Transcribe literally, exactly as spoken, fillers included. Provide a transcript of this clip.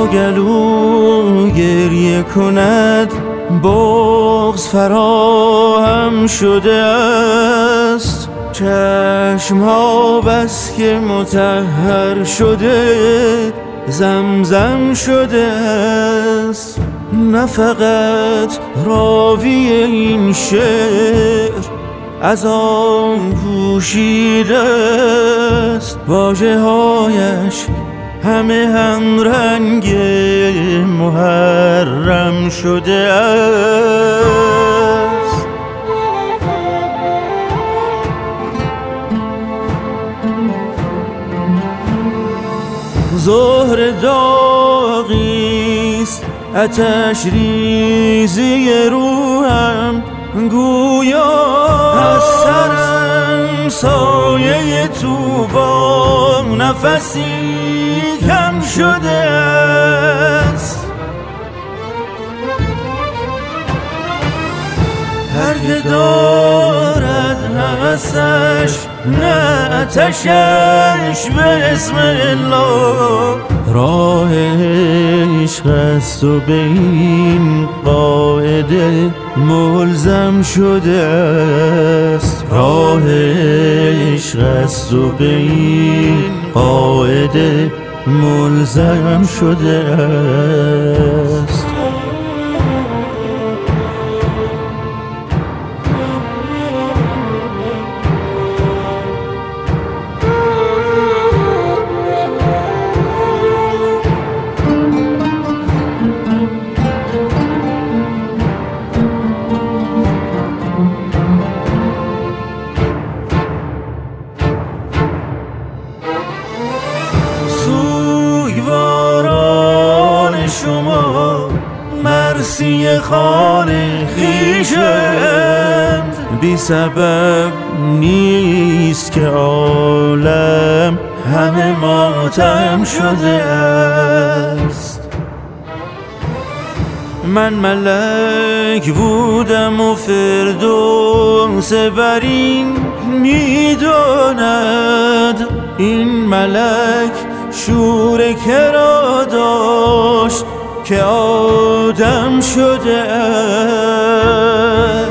گلو گریه کند بغض فراهم شده است. چشم ها بس که مطهر شده زمزم شده است. نه فقط راوی این شعر از آن پوشیده است، واژه هایش همه هم رنگ محرم شده است. زهر داغیست آتش ریزی روحم، گویا از سرم سایه طوبا نفسی کم شده است. هر که دارد هوسش نه آتشش به اسم الله، راه عشق است و به این قاعده ملزم شده است. راه عشق است و به این قاعده ملزم شده است. شما مرسی خان خویشند، بی سبب نیست که عالم همه ماتم شده است. من ملک بودم و فردوس بر این میداند، این ملک شور کرا داشت که آدم شده است.